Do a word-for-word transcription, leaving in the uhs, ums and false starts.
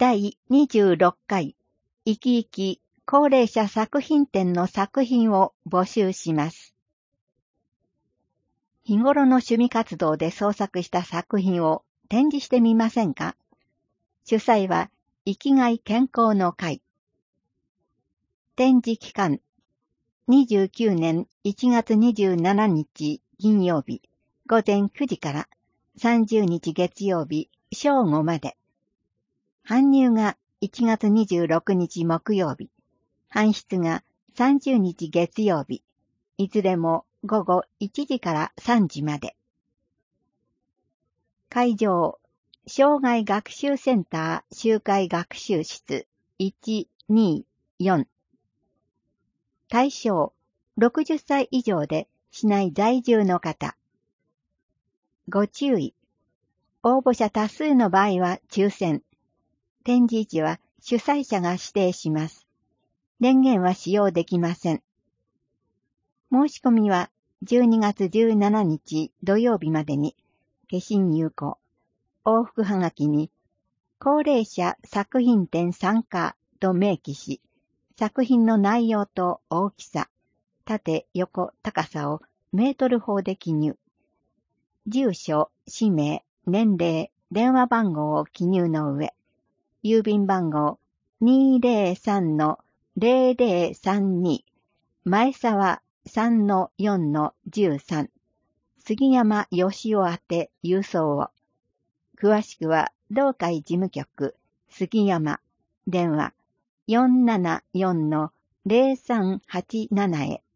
だいにじゅうろっかい生き生き高齢者作品展の作品を募集します。日頃の趣味活動で創作した作品を展示してみませんか？主催は生きがい健康の会。展示期間にじゅうきゅうねんいちがつにじゅうしちにち金曜日ごぜんくじからさんじゅうにち月曜日正午まで。搬入がいちがつにじゅうろくにち木曜日。搬出がさんじゅうにち月曜日。いずれもごごいちじからさんじまで。会場、障害学習センター集会学習室いちによん。対象、ろくじゅっさい以上で市内在住の方。ご注意。応募者多数の場合は抽選。展示時は主催者が指定します。電源は使用できません。申し込みはじゅうにがつじゅうしちにち土曜日までに、消印有効。往復はがきに、高齢者作品展参加と明記し、作品の内容と大きさ、縦、横、高さをメートル法で記入。住所、氏名、年齢、電話番号を記入の上、郵便番号 にーぜろさんのぜろぜろさんに 前沢 さんのよんのじゅうさん 杉山義雄宛て郵送を。詳しくは同会事務局杉山電話 よんななよんのぜろさんはちなな へ。